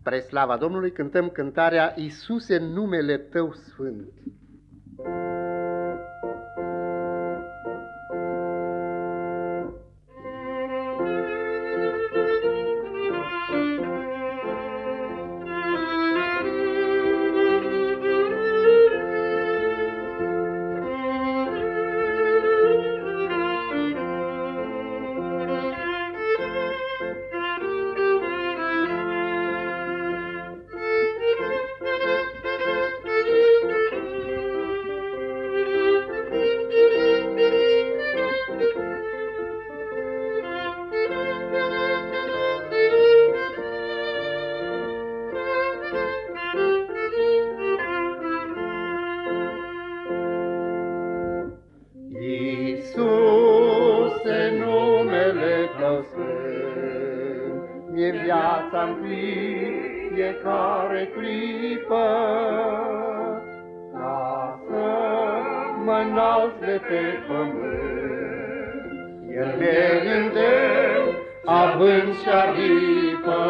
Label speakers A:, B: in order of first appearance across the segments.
A: Spre slava Domnului cântăm cântarea Iisuse, numele Tău sfânt.
B: Iisuse, numele Tău sfânt, mie viața-mi fiecare clipă, ca să mă înalți de pe pământ. El ne îndemn, având și aripă,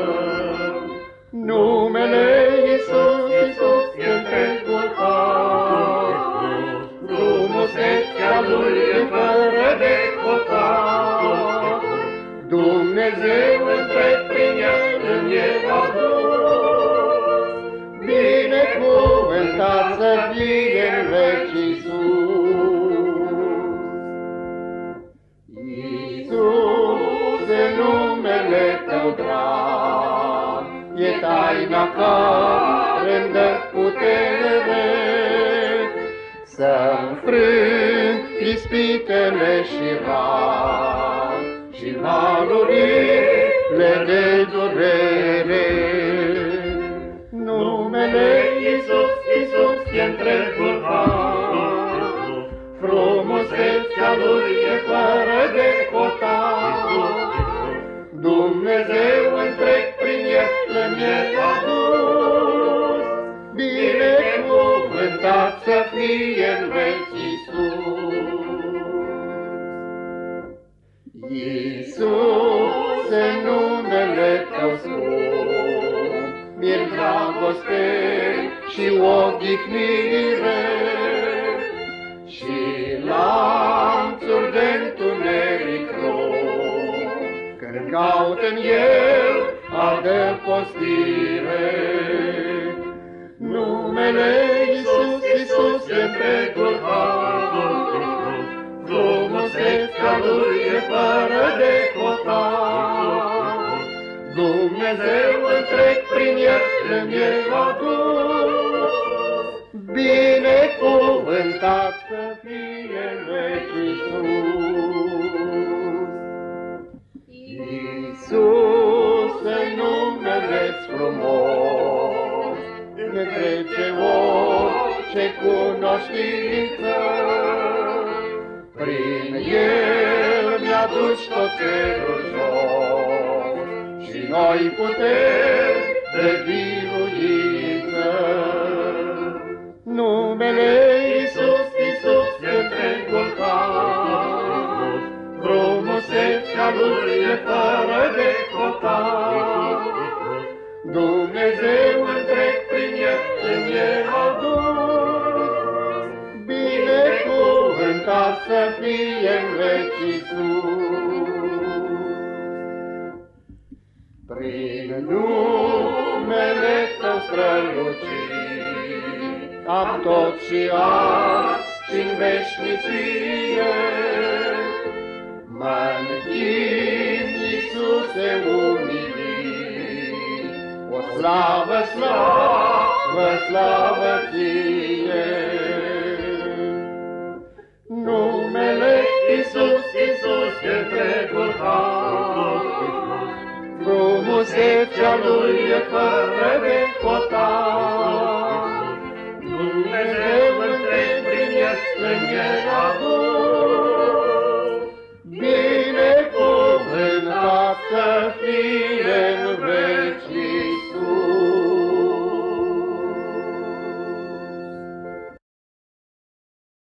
B: numele Iisus, Iisus, e întregul har. Frumusețea Lui e fără de hotar, Dumnezeu întreg prin El îmi e adus. Binecuvântat să fie în veci Iisus. Iisuse, numele Tău drag, e taina care-mi dă putere să înfrâng ispitele și valurile de durere. Numele Iisus, Iisus, e întregul har, frumusețea Lui e fără de hotar. Dumnezeu întreg prin El îmi e adus. Binecuvântat să fie în veci Iisus. Iisuse, numele Tău sfânt, mi-e dragoste și odihnire, și lanțuri de-ntuneric rog, când caut în El adăpostire. Numele Iisus, Iisus, e întregul har, frumusețea Lui e fără de hotar. Dumnezeu întreg prin El îmi e adus. Binecuvântat să fie în veci Iisus. Iisuse, numele-ți frumos, ne trece orice cunoștință. Prin El mi-aduci tot cerul jos și noi puteri de biruință. Numele Iisus, Iisus, e întregul har, frumusețea Lui e fără de hotar. Dumnezeu întreg prin El îmi e adus. Binecuvântat să fie în veci Iisus. Prin numele Tău strălucit, am tot și azi și-n veșnicie. Mă-nchin, Iisuse umilit, o slavă, slavă, slavă Ție. Numele Iisus, Iisus, e întregul har, frumusețea Lui e fără